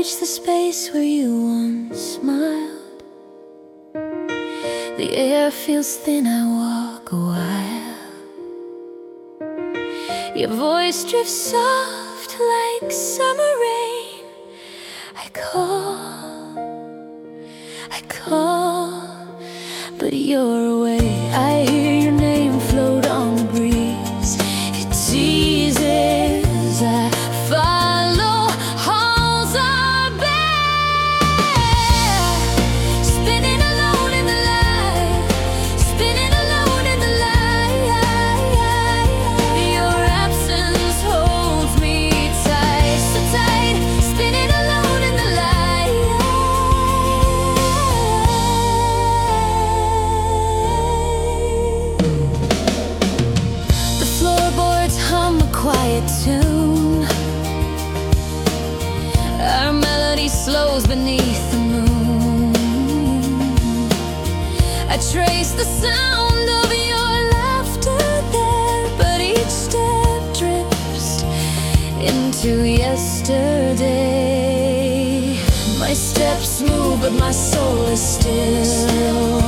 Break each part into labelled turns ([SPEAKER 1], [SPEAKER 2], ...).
[SPEAKER 1] reach the space where you once smiled. The air feels thin, I walk a while. Your voice drifts soft like summer rain. I call, but you're away. I hear your name float on the breeze. It teases, I follow, halls are bare. Spinning alone in the light, spinning alone in the light. Your absence holds me tight, so tight. Spinning alone in the light. The floorboards hum a quiet tune. Our melody slows beneath the moon. I trace the sound of your laughter there, but each step drifts into yesterday. My steps move, but my soul is still.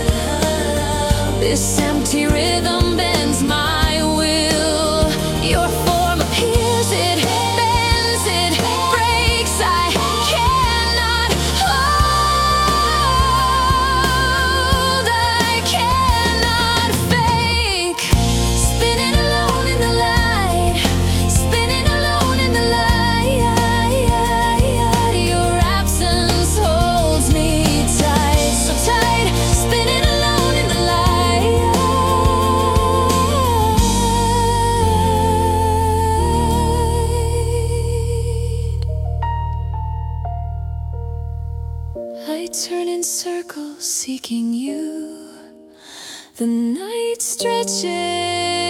[SPEAKER 1] This empty rhythm bends my will. Your form appears, it bends, it breaks. I cannot hold, I cannot fake. Spinning alone in the light, spinning alone in the light. Your absence holds me tight, so tight. Spinning alone in the light. I turn in circles seeking you. The night stretches.